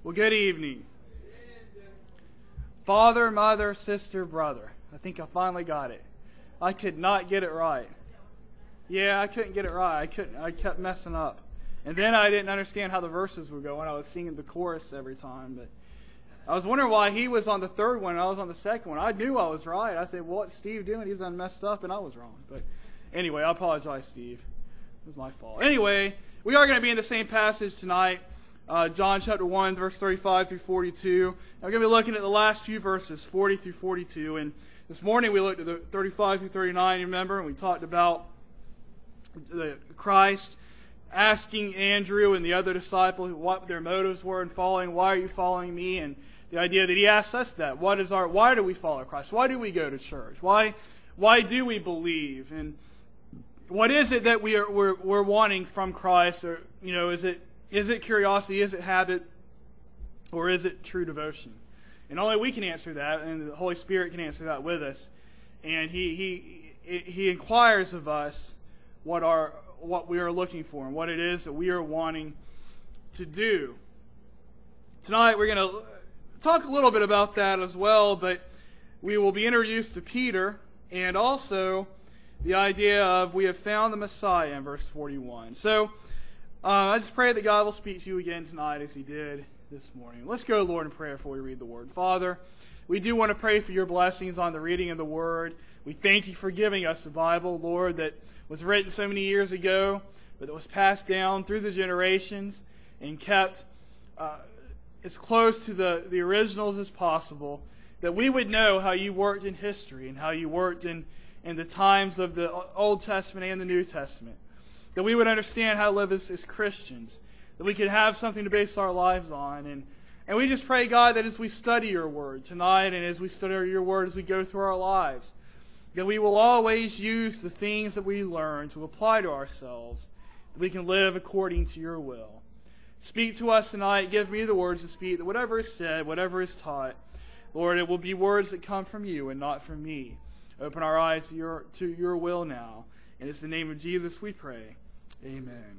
Well, good evening. Father, mother, sister, brother. I think I finally got it. I could not get it right. Yeah, I couldn't get it right. I kept messing up. And then I didn't understand how the verses were going. I was singing the chorus every time. But I was wondering why he was on the third one and I was on the second one. I knew I was right. I said, well, what's Steve doing? He's done messed up and I was wrong. But anyway, I apologize, Steve. It was my fault. Anyway, we are going to be in the same passage tonight. John chapter 1, verse 35 through 42. I'm going to be looking at the last few verses, 40 through 42. And this morning we looked at the 35 through 39, you remember? And we talked about Christ asking Andrew and the other disciple what their motives were in following. Why are you following me? And the idea that he asks us that. Why do we follow Christ? Why do we go to church? Why do we believe? And what is it that we're wanting from Christ? Or, is it curiosity? Is it habit? Or is it true devotion? And only we can answer that, and the Holy Spirit can answer that with us. And He inquires of us what we are looking for and what it is that we are wanting to do. Tonight we're going to talk a little bit about that as well, but we will be introduced to Peter and also the idea of we have found the Messiah in verse 41. So I just pray that God will speak to you again tonight as He did this morning. Let's go, Lord, in prayer before we read the Word. Father, we do want to pray for your blessings on the reading of the Word. We thank you for giving us the Bible, Lord, that was written so many years ago, but that was passed down through the generations and kept as close to the originals as possible, that we would know how you worked in history and how you worked in the times of the Old Testament and the New Testament. That we would understand how to live as Christians. That we could have something to base our lives on. And we just pray, God, that as we study your word tonight and as we study your word as we go through our lives, that we will always use the things that we learn to apply to ourselves, that we can live according to your will. Speak to us tonight. Give me the words to speak, that whatever is said, whatever is taught, Lord, it will be words that come from you and not from me. Open our eyes to your will now. And it's in the name of Jesus we pray. Amen.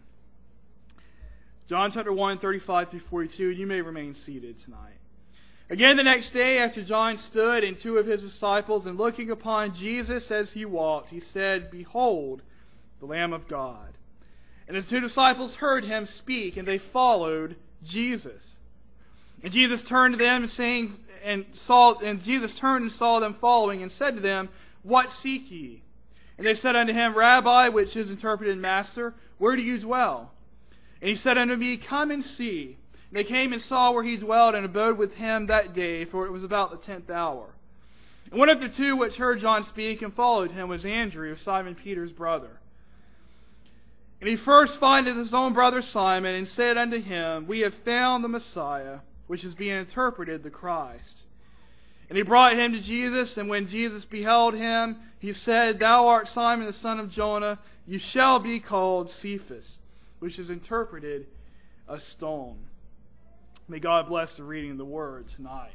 John chapter 1, 35 through 42. You may remain seated tonight. Again the next day, after John stood and two of his disciples, and looking upon Jesus as he walked, he said, Behold, the Lamb of God. And the two disciples heard him speak, and they followed Jesus. And Jesus turned to them and saw them following, and said to them, What seek ye? And they said unto him, Rabbi, which is interpreted Master, where do you dwell? And he said unto me, Come and see. And they came and saw where he dwelt, and abode with him that day, for it was about the 10th hour. And one of the two which heard John speak and followed him was Andrew, Simon Peter's brother. And he first findeth his own brother Simon, and said unto him, We have found the Messiah, which is being interpreted the Christ. And he brought him to Jesus, and when Jesus beheld him, he said, Thou art Simon the son of Jonah, you shall be called Cephas, which is interpreted a stone. May God bless the reading of the word tonight.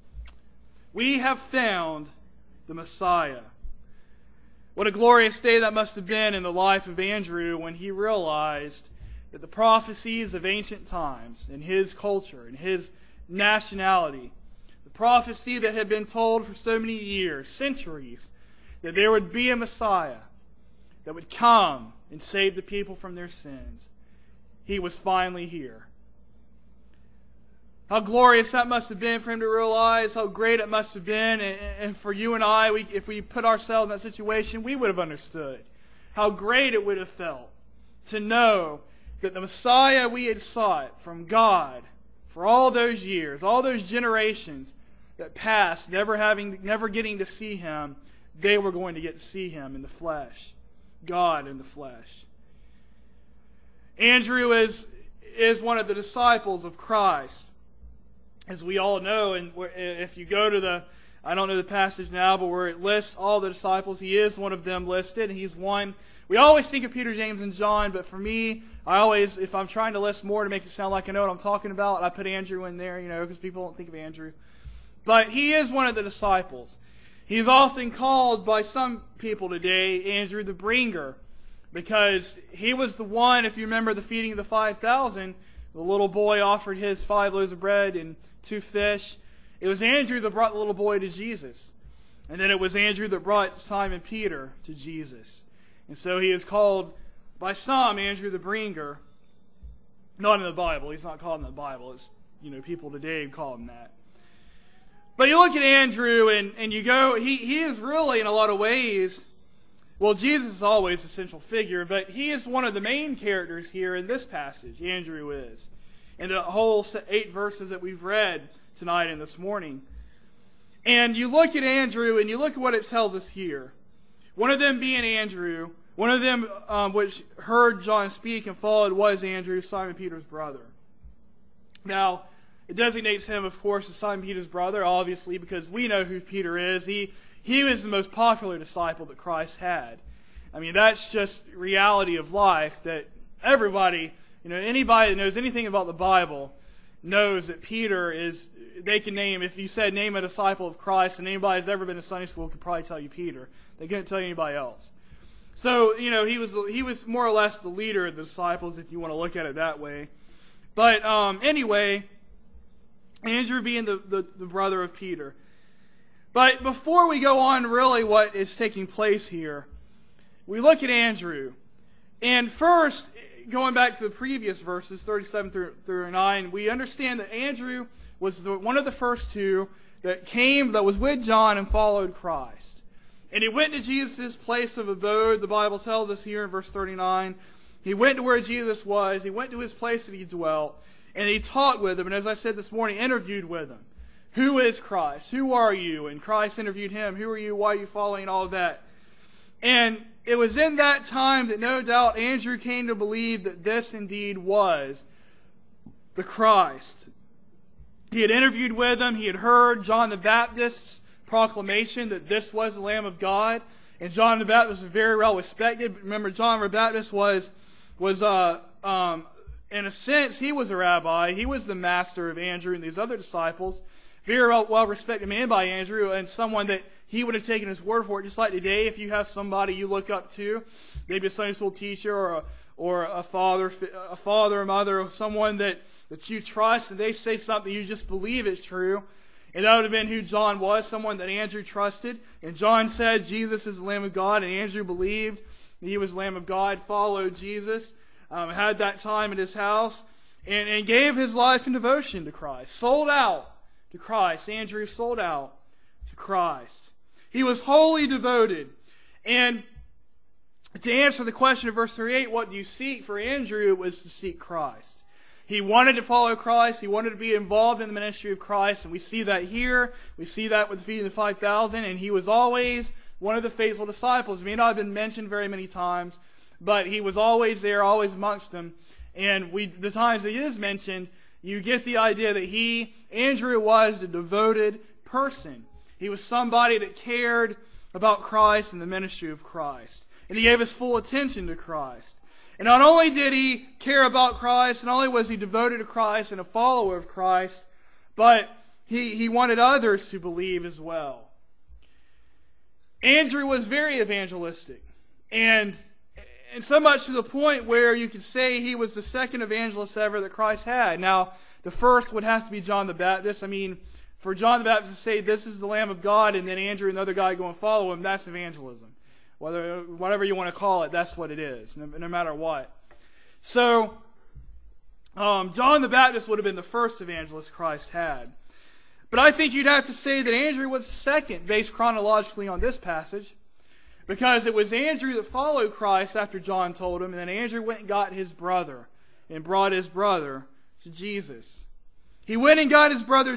We have found the Messiah. What a glorious day that must have been in the life of Andrew when he realized that the prophecies of ancient times, in his culture, in his nationality, the prophecy that had been told for so many years, centuries, that there would be a Messiah that would come and save the people from their sins. He was finally here. How glorious that must have been for him to realize, how great it must have been. And for you and I, if we put ourselves in that situation, we would have understood how great it would have felt to know that the Messiah we had sought from God for all those years, all those generations that passed, never getting to see him, they were going to get to see him in the flesh. God in the flesh. Andrew is one of the disciples of Christ. As we all know, and if you go to I don't know the passage now, but where it lists all the disciples, he is one of them listed, and he's one. We always think of Peter, James, and John, but for me, if I'm trying to list more to make it sound like I know what I'm talking about, I put Andrew in there, because people don't think of Andrew. But he is one of the disciples. He's often called by some people today, Andrew the Bringer, because he was the one, if you remember the feeding of the 5,000, the little boy offered his 5 loaves of bread and 2 fish. It was Andrew that brought the little boy to Jesus. And then it was Andrew that brought Simon Peter to Jesus. And so he is called by some Andrew the Bringer. Not in the Bible. He's not called in the Bible. It's, people today call him that. But you look at Andrew and you go, he is really in a lot of ways, well, Jesus is always a central figure, but he is one of the main characters here in this passage. Andrew is. In the whole 8 verses that we've read tonight and this morning. And you look at Andrew and you look at what it tells us here. One of them being Andrew, one of them which heard John speak and followed was Andrew, Simon Peter's brother. Now, it designates him, of course, as Simon Peter's brother, obviously, because we know who Peter is. He was the most popular disciple that Christ had. I mean, that's just reality of life, that everybody, anybody that knows anything about the Bible knows that Peter is, they can name, if you said name a disciple of Christ, and anybody who's ever been to Sunday school could probably tell you Peter. They couldn't tell you anybody else. So, he was more or less the leader of the disciples, if you want to look at it that way. But anyway, Andrew being the brother of Peter. But before we go on really what is taking place here, we look at Andrew. And first, going back to the previous verses, 37 through 9, we understand that Andrew was one of the first 2 that was with John and followed Christ. And he went to Jesus' place of abode, the Bible tells us here in verse 39. He went to where Jesus was. He went to his place that he dwelt. And he talked with him. And as I said this morning, interviewed with him. Who is Christ? Who are you? And Christ interviewed him. Who are you? Why are you following? All of that. And it was in that time that no doubt Andrew came to believe that this indeed was the Christ. He had interviewed with him. He had heard John the Baptist's proclamation that this was the Lamb of God. And John the Baptist was very well respected. Remember, John the Baptist was in a sense, he was a rabbi. He was the master of Andrew and these other disciples. Very well respected man by Andrew, and someone that he would have taken his word for it. Just like today, if you have somebody you look up to, maybe a Sunday school teacher or a father or mother, or someone that you trust, and they say something you just believe is true. And that would have been who John was, someone that Andrew trusted. And John said Jesus is the Lamb of God, and Andrew believed he was the Lamb of God, followed Jesus, had that time at his house, and gave his life in devotion to Christ. Sold out to Christ. Andrew sold out to Christ. He was wholly devoted. And to answer the question of verse 38, what do you seek? For Andrew, it was to seek Christ. He wanted to follow Christ. He wanted to be involved in the ministry of Christ. And we see that here. We see that with feeding the 5,000. And he was always one of the faithful disciples. He may not have been mentioned very many times, but he was always there, always amongst them. And the times that he is mentioned, you get the idea that Andrew was a devoted person. He was somebody that cared about Christ and the ministry of Christ. And he gave his full attention to Christ. And not only did he care about Christ, not only was he devoted to Christ and a follower of Christ, but he wanted others to believe as well. Andrew was very evangelistic. And so much to the point where you could say he was the second evangelist ever that Christ had. Now, the first would have to be John the Baptist. I mean, for John the Baptist to say, this is the Lamb of God, and then Andrew and the other guy go and follow him, that's evangelism. Whatever you want to call it, that's what it is, no matter what. So, John the Baptist would have been the first evangelist Christ had. But I think you'd have to say that Andrew was the second, based chronologically on this passage. Because it was Andrew that followed Christ after John told him, and then Andrew went and got his brother, and brought his brother to Jesus. He went and got his brother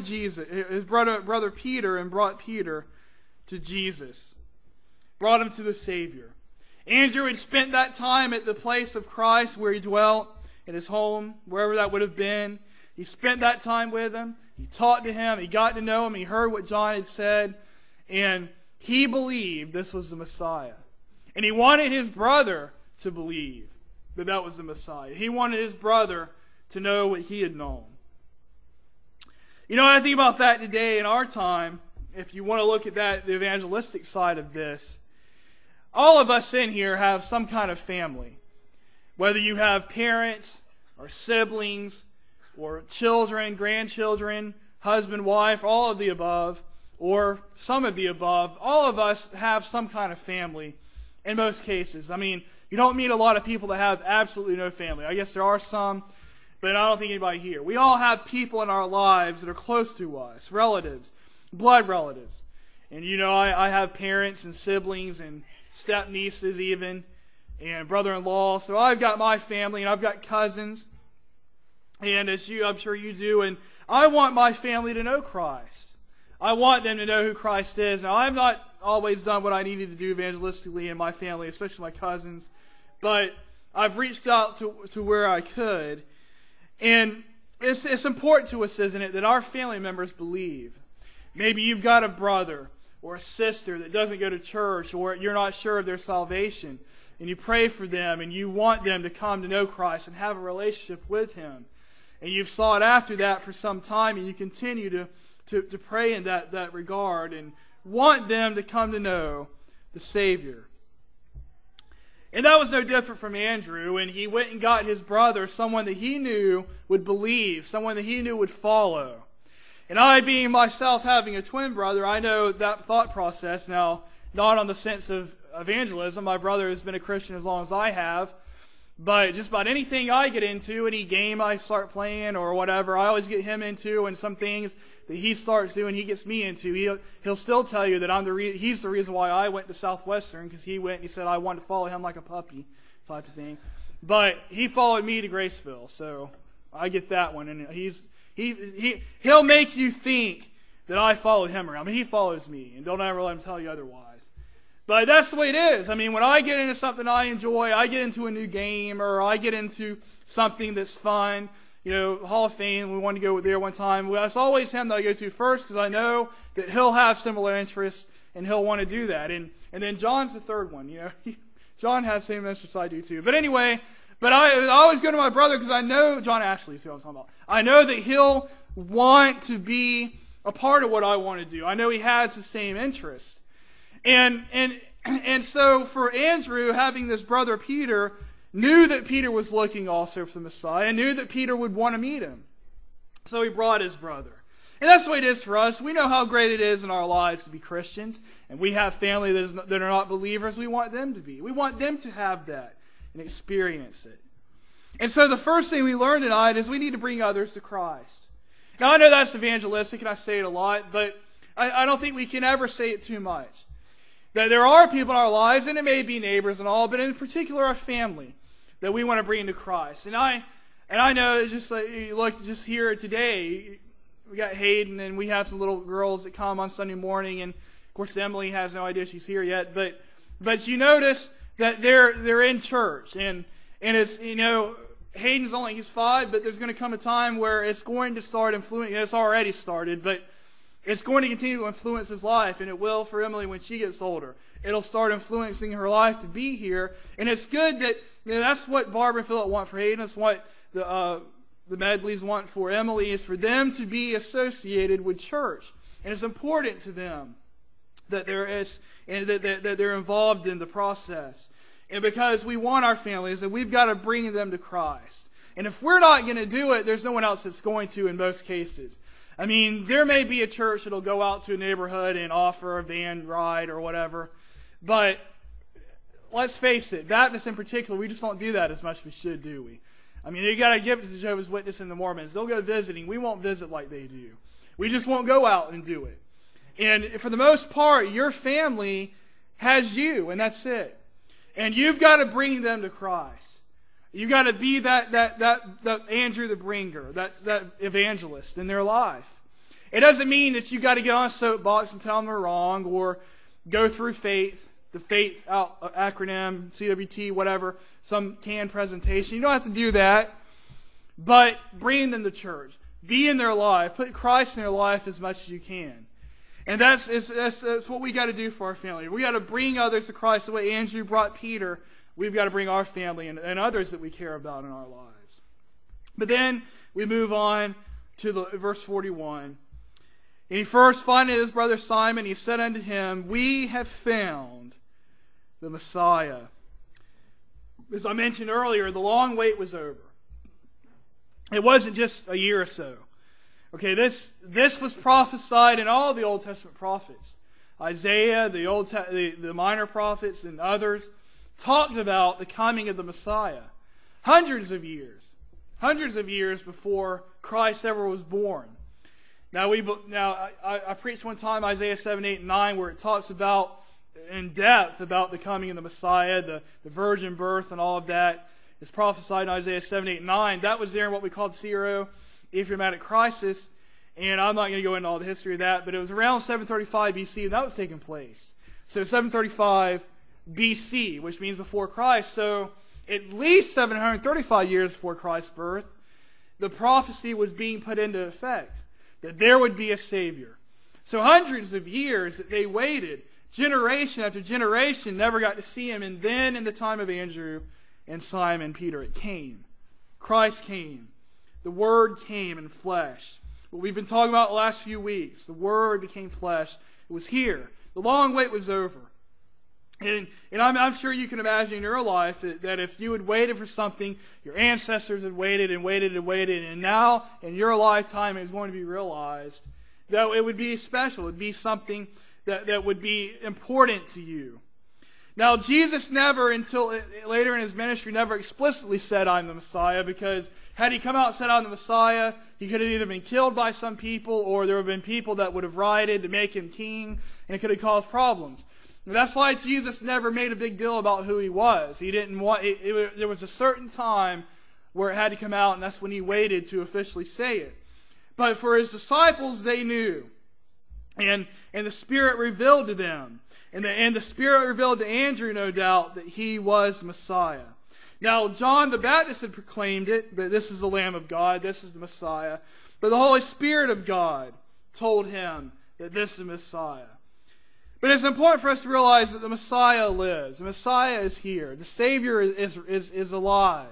Peter, and brought Peter to Jesus. Brought him to the Savior. Andrew had spent that time at the place of Christ where he dwelt, in his home, wherever that would have been. He spent that time with him. He talked to him. He got to know him. He heard what John had said. And he believed this was the Messiah. And he wanted his brother to believe that that was the Messiah. He wanted his brother to know what he had known. I think about that today in our time, if you want to look at that, the evangelistic side of this. All of us in here have some kind of family. Whether you have parents or siblings or children, grandchildren, husband, wife, all of the above, or some of the above. All of us have some kind of family in most cases. I mean, you don't meet a lot of people that have absolutely no family. I guess there are some, but I don't think anybody here. We all have people in our lives that are close to us, relatives, blood relatives. And I have parents and siblings and step nieces even, and brother-in-law. So I've got my family, and I've got cousins, and I'm sure you do. And I want my family to know Christ. I want them to know who Christ is. Now, I've not always done what I needed to do evangelistically in my family, especially my cousins, but I've reached out to where I could. And it's important to us, isn't it, that our family members believe. Maybe you've got a brother or a sister that doesn't go to church, or you're not sure of their salvation, and you pray for them, and you want them to come to know Christ and have a relationship with Him. And you've sought after that for some time, and you continue to pray in that regard and want them to come to know the Savior. And that was no different from Andrew, and he went and got his brother, someone that he knew would believe, someone that he knew would follow. And I, being myself having a twin brother, I know that thought process. Now, not on the sense of evangelism. My brother has been a Christian as long as I have. But just about anything I get into, any game I start playing or whatever, I always get him into, and some things that he starts doing, he gets me into. He'll still tell you that he's the reason why I went to Southwestern, because he went and he said I wanted to follow him like a puppy type of thing. But he followed me to Graceville, so I get that one. And he'll make you think that I followed him around. I mean, he follows me, and don't ever let him tell you otherwise. But that's the way it is. I mean, when I get into something I enjoy, I get into a new game, or I get into something that's fun. Hall of Fame, we wanted to go there one time. Well, it's always him that I go to first, because I know that he'll have similar interests, and he'll want to do that. And then John's the third one. John has the same interests I do too. But anyway, I always go to my brother, because I know, John Ashley is who I'm talking about. I know that he'll want to be a part of what I want to do. I know he has the same interests. And so for Andrew, having this brother Peter, knew that Peter was looking also for the Messiah, and knew that Peter would want to meet him. So he brought his brother. And that's the way it is for us. We know how great it is in our lives to be Christians, and we have family that are not believers. We want them to be. We want them to have that and experience it. And so the first thing we learn tonight is we need to bring others to Christ. Now, I know that's evangelistic, and I say it a lot, but I don't think we can ever say it too much. That there are people in our lives, and it may be neighbors and all, but in particular our family, that we want to bring to Christ. And I know, just like you look just here today, we got Hayden, and we have some little girls that come on Sunday morning, and of course Emily has no idea she's here yet, but you notice that they're in church, and it's, Hayden's he's 5, but there's going to come a time where it's going to start influencing. It's already started, but it's going to continue to influence his life, and it will for Emily when she gets older. It'll start influencing her life to be here, and it's good that that's what Barbara and Philip want for Hayden. That's what the Medleys want for Emily, is for them to be associated with church, and it's important to them that there is, and that they're involved in the process. And because we want our families, and we've got to bring them to Christ. And if we're not going to do it, there's no one else that's going to in most cases. I mean, there may be a church that'll go out to a neighborhood and offer a van ride or whatever, but let's face it, Baptists in particular, we just don't do that as much as we should, do we? I mean, you got to give it to Jehovah's Witnesses and the Mormons. They'll go visiting. We won't visit like they do. We just won't go out and do it. And for the most part, your family has you, and that's it. And you've got to bring them to Christ. You've got to be that Andrew the bringer, that evangelist in their life. It doesn't mean that you've got to get on a soapbox and tell them they're wrong, or go through faith, the faith acronym, CWT, whatever, some canned presentation. You don't have to do that, but bring them to church. Be in their life. Put Christ in their life as much as you can. And that's what we got to do for our family. We got to bring others to Christ the way Andrew brought Peter. We've got to bring our family and others that we care about in our lives. But then we move on to verse 41. And he first findeth his brother Simon. He said unto him, We have found the Messiah. As I mentioned earlier, the long wait was over. It wasn't just a year or so. Okay, this was prophesied in all the Old Testament prophets. Isaiah, the minor prophets, and others talked about the coming of the Messiah. Hundreds of years before Christ ever was born. Now I preached one time Isaiah 7, 8, and 9, where it talks about in depth about the coming of the Messiah, the virgin birth, and all of that. It's prophesied in Isaiah 7, 8, and 9. That was there in what we call the Syro-Ephraimitic crisis. And I'm not going to go into all the history of that, but it was around 735 BC that was taking place. So 735 BC, which means before Christ. So at least 735 years before Christ's birth, the prophecy was being put into effect, that there would be a Savior. So hundreds of years that they waited, generation after generation, never got to see him. And then in the time of Andrew and Simon Peter, it came. Christ came. The Word came in flesh. What we've been talking about the last few weeks, the Word became flesh. It was here. The long wait was over. And I'm sure you can imagine in your life that if you had waited for something, your ancestors had waited and waited and waited, and now in your lifetime it is going to be realized, that it would be special. It would be something that would be important to you. Now, Jesus never, until later in his ministry, never explicitly said, I'm the Messiah, because had he come out and said, I'm the Messiah, he could have either been killed by some people, or there would have been people that would have rioted to make him king, and it could have caused problems. And that's why Jesus never made a big deal about who he was. He didn't want, there was a certain time where it had to come out, and that's when he waited to officially say it. But for his disciples, they knew. And the Spirit revealed to them. And the Spirit revealed to Andrew, no doubt, that he was Messiah. Now, John the Baptist had proclaimed it, that this is the Lamb of God, this is the Messiah. But the Holy Spirit of God told him that this is Messiah. But it's important for us to realize that the Messiah lives. The Messiah is here. The Savior is alive.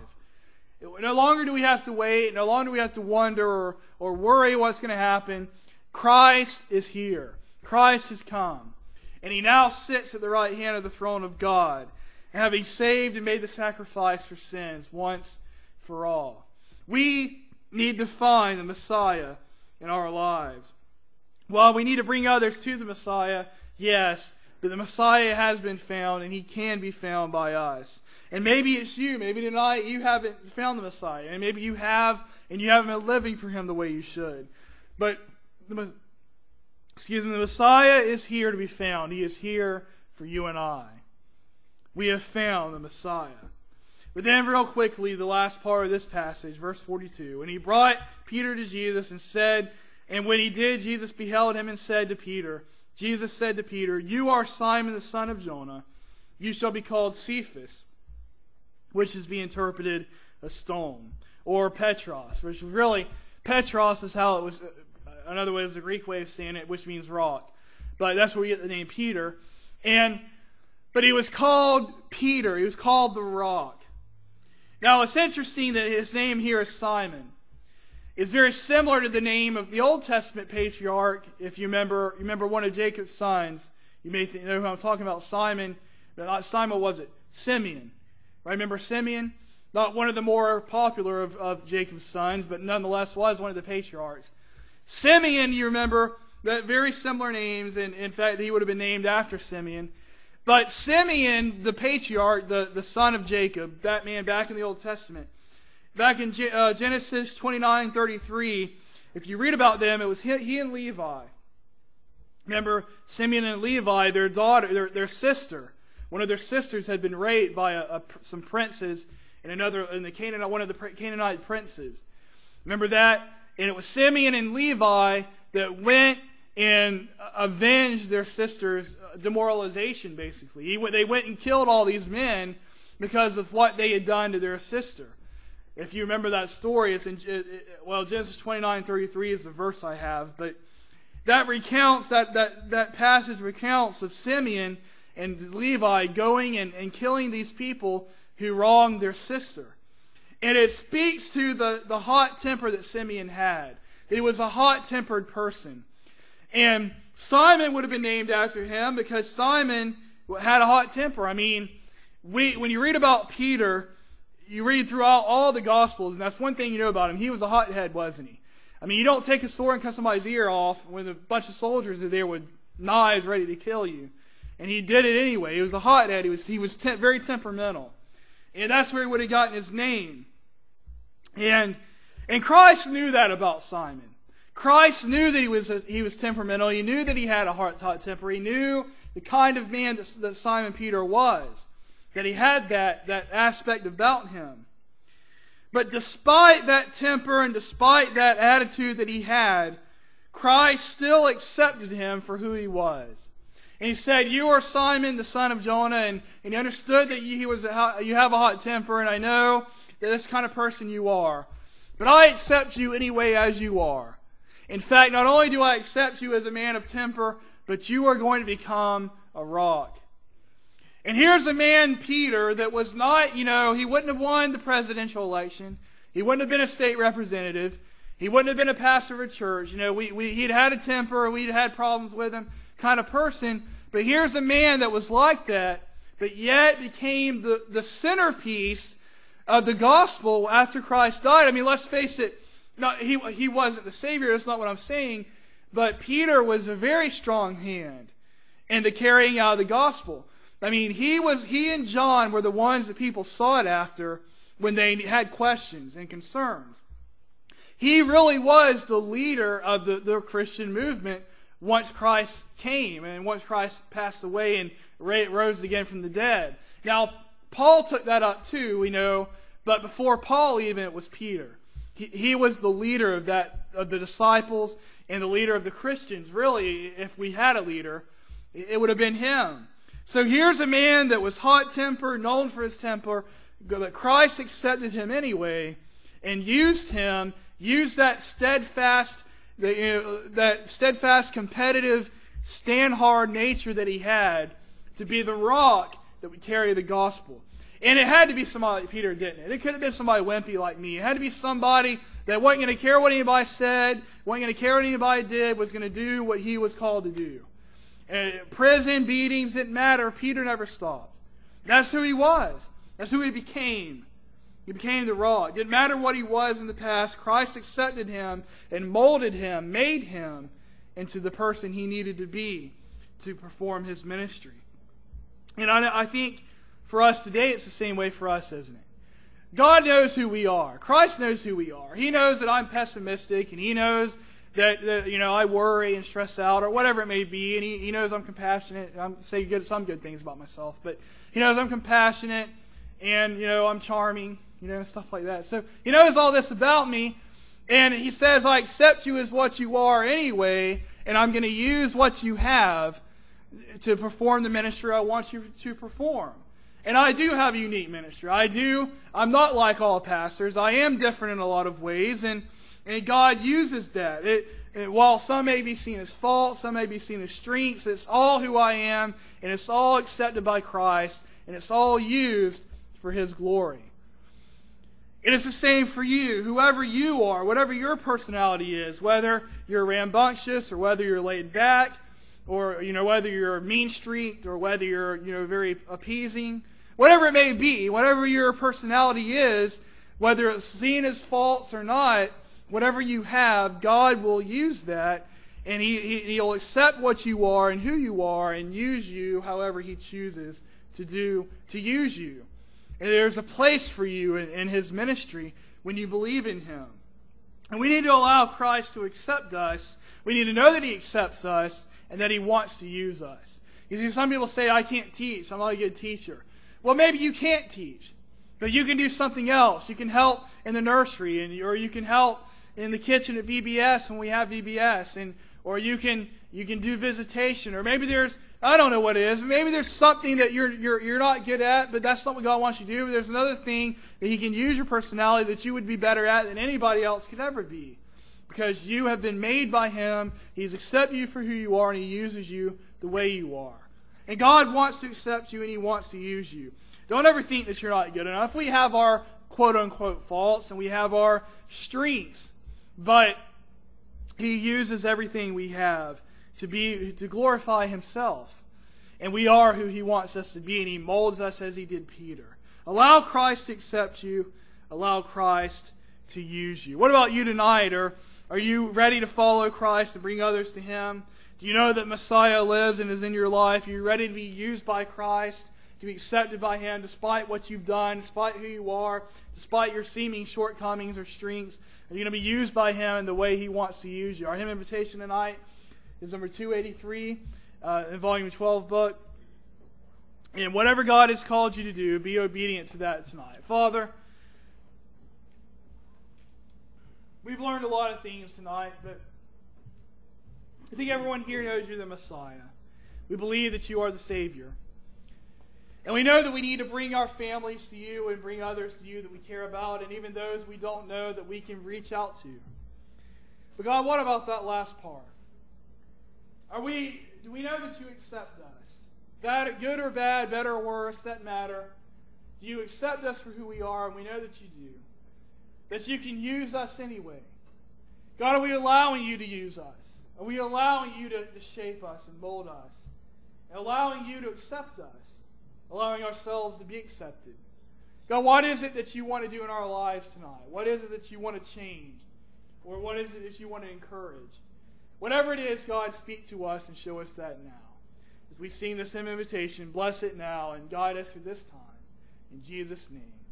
No longer do we have to wait. No longer do we have to wonder or worry what's going to happen. Christ is here. Christ has come. And he now sits at the right hand of the throne of God, having saved and made the sacrifice for sins once for all. We need to find the Messiah in our lives. While we need to bring others to the Messiah, yes, but the Messiah has been found, and he can be found by us. And maybe it's you. Maybe tonight you haven't found the Messiah. And maybe you have, and you haven't been living for him the way you should. But the Messiah is here to be found. He is here for you and I. We have found the Messiah. But then real quickly, the last part of this passage, verse 42. And he brought Peter to Jesus and said, and when he did, Jesus beheld him and said to Peter, Jesus said to Peter, you are Simon the son of Jonah. You shall be called Cephas, which is being interpreted a stone, or Petros, which really, Petros is how it was. Another way is the Greek way of saying it, which means rock. But that's where we get the name Peter. But he was called Peter. He was called the rock. Now it's interesting that his name here is Simon. It's very similar to the name of the Old Testament patriarch. If you remember one of Jacob's sons, you may know who I'm talking about. Simon, but not Simon, was it? Simeon. Right? Remember Simeon? Not one of the more popular of Jacob's sons, but nonetheless was one of the patriarchs. Simeon, you remember, that very similar names, and in fact, he would have been named after Simeon. But Simeon, the patriarch, the son of Jacob, that man back in the Old Testament, back in Genesis 29:33, if you read about them, it was he and Levi. Remember, Simeon and Levi, their daughter, their sister, one of their sisters had been raped by some princes one of the Canaanite princes. Remember that? And it was Simeon and Levi that went and avenged their sister's demoralization, basically. They went and killed all these men because of what they had done to their sister. If you remember that story, it's in Genesis 29:33 is the verse I have, but that recounts that passage recounts of Simeon and Levi going and killing these people who wronged their sister. And it speaks to the hot temper that Simeon had. He was a hot-tempered person. And Simon would have been named after him because Simon had a hot temper. I mean, when you read about Peter, you read throughout all the Gospels, and that's one thing you know about him. He was a hothead, wasn't he? I mean, you don't take a sword and cut somebody's ear off when a bunch of soldiers are there with knives ready to kill you. And he did it anyway. He was a hothead. He was very temperamental. And that's where he would have gotten his name. And Christ knew that about Simon. Christ knew that he was temperamental. He knew that he had a hot temper. He knew the kind of man that Simon Peter was. That he had that aspect about him. But despite that temper and despite that attitude that he had, Christ still accepted him for who he was. And he said, "You are Simon, the son of Jonah," and he understood that you have a hot temper, and I know that this kind of person you are. But I accept you anyway as you are. In fact, not only do I accept you as a man of temper, but you are going to become a rock. And here's a man, Peter, that was not, he wouldn't have won the presidential election. He wouldn't have been a state representative. He wouldn't have been a pastor of a church. He'd had a temper, we'd had problems with him, kind of person. But here's a man that was like that, but yet became the centerpiece of the gospel after Christ died. I mean, let's face it, no, he wasn't the Savior, that's not what I'm saying. But Peter was a very strong hand in the carrying out of the gospel. I mean, he and John were the ones that people sought after when they had questions and concerns. He really was the leader of the Christian movement once Christ came and once Christ passed away and rose again from the dead. Now, Paul took that up too, we know, but before Paul even, it was Peter. He was the leader of the disciples and the leader of the Christians. Really, if we had a leader, it would have been him. So here's a man that was hot-tempered, known for his temper, but Christ accepted him anyway and used that steadfast, competitive, stand-hard nature that he had to be the rock that would carry the gospel. And it had to be somebody like Peter, didn't it? It could have been somebody wimpy like me. It had to be somebody that wasn't going to care what anybody said, wasn't going to care what anybody did, was going to do what he was called to do. Prison, beatings, didn't matter. Peter never stopped. That's who he was. That's who he became. He became the rock. It didn't matter what he was in the past. Christ accepted him and molded him, made him into the person he needed to be to perform his ministry. And I think for us today, it's the same way for us, isn't it? God knows who we are. Christ knows who we are. He knows that I'm pessimistic, and He knows that I worry and stress out, or whatever it may be, and He knows I'm compassionate. I'm saying some good things about myself, but He knows I'm compassionate, and I'm charming, stuff like that. So He knows all this about me, and He says, I accept you as what you are anyway, and I'm going to use what you have to perform the ministry I want you to perform. And I do have a unique ministry. I'm not like all pastors. I am different in a lot of ways, and God uses that. While some may be seen as faults, some may be seen as strengths, it's all who I am, and it's all accepted by Christ, and it's all used for His glory. It is the same for you, whoever you are, whatever your personality is, whether you're rambunctious or whether you're laid back, or whether you're mean-streaked or whether you're very appeasing, whatever it may be, whatever your personality is, whether it's seen as faults or not, whatever you have, God will use that, and He'll accept what you are and who you are and use you however He chooses to use you. And there's a place for you in His ministry when you believe in Him. And we need to allow Christ to accept us. We need to know that He accepts us and that He wants to use us. You see, some people say, I can't teach, I'm not a good teacher. Well, maybe you can't teach, but you can do something else. You can help in the nursery, or you can help in the kitchen at VBS when we have VBS, or you can do visitation, or maybe I don't know what it is. Maybe there's something that you're not good at, but that's something God wants you to do. But there's another thing that He can use your personality that you would be better at than anybody else could ever be. Because you have been made by Him, He's accepted you for who you are, and He uses you the way you are. And God wants to accept you, and He wants to use you. Don't ever think that you're not good enough. We have our quote-unquote faults, and we have our strengths. But He uses everything we have to glorify Himself. And we are who He wants us to be, and He molds us as He did Peter. Allow Christ to accept you. Allow Christ to use you. What about you tonight? Are you ready to follow Christ and bring others to Him? Do you know that Messiah lives and is in your life? Are you ready to be used by Christ, to be accepted by Him despite what you've done, despite who you are, despite your seeming shortcomings or strengths? Are you going to be used by Him in the way He wants to use you? Our hymn invitation tonight is number 283 in Volume 12 book. And whatever God has called you to do, be obedient to that tonight. Father, we've learned a lot of things tonight, but I think everyone here knows you're the Messiah. We believe that you are the Savior. And we know that we need to bring our families to you and bring others to you that we care about, and even those we don't know that we can reach out to. But God, what about that last part? Do we know that you accept us? That good or bad, better or worse, that matter. Do you accept us for who we are? And we know that you do. That you can use us anyway. God, are we allowing you to use us? Are we allowing you to shape us and mold us? And allowing you to accept us? Allowing ourselves to be accepted? God, what is it that you want to do in our lives tonight? What is it that you want to change? Or what is it that you want to encourage? Whatever it is, God, speak to us and show us that now. As we sing this hymn invitation, bless it now and guide us through this time. In Jesus' name.